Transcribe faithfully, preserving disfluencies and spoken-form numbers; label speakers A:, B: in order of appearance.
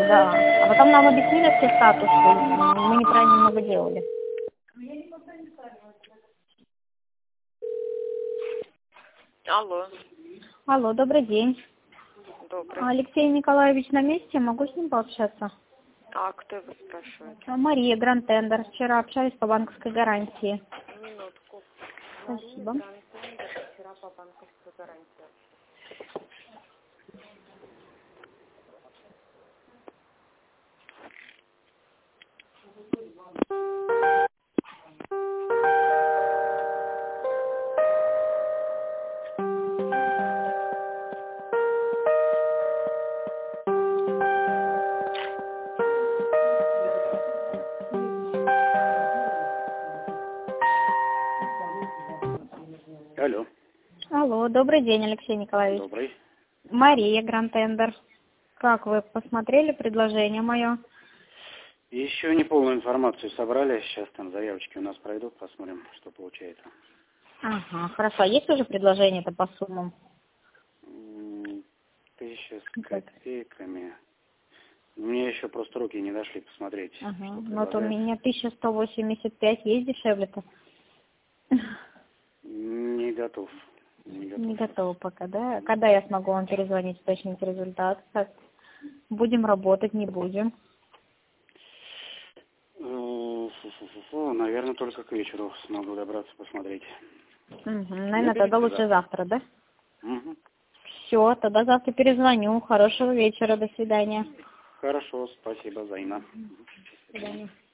A: Да. А потом нам объяснили все статусы. Мы неправильно много делали.
B: Алло.
A: Алло, добрый день.
B: Добрый.
A: Алексей Николаевич на месте? Могу с ним пообщаться?
B: А кто вы спрашиваете?
A: Мария, Гранд-Тендер. Вчера общались по банковской гарантии.
B: Минутку.
A: Спасибо.
B: Мария Гранд-Тендер, вчера по банковской гарантии.
C: Алло.
A: Алло, добрый день, Алексей Николаевич.
C: Добрый.
A: Мария, Гранд-Тендер. Как вы посмотрели предложение мое?
C: Еще не полную информацию собрали. Сейчас там заявочки у нас пройдут, посмотрим, что получается.
A: Ага, хорошо. А есть уже предложение-то по суммам?
C: М, Тысяча с копейками. Мне еще просто руки не дошли посмотреть.
A: Ага.
C: что
A: Вот у
C: предлагают.
A: меня тысяча сто восемьдесят пять. Есть дешевле-то?
C: Не готов. Не готов.
A: Не готова пока, да? Когда я смогу вам перезвонить, уточнить результат? Как? Будем работать, не будем?
C: Э, фу-фу-фу-фу, Наверное, только к вечеру смогу добраться посмотреть.
A: Угу. Наверное, тогда
C: Наберите
A: лучше завтра, да?
C: Мгм.
A: Все, тогда завтра перезвоню. Хорошего вечера, до свидания.
C: Хорошо, спасибо, взаимно.
A: До свидания.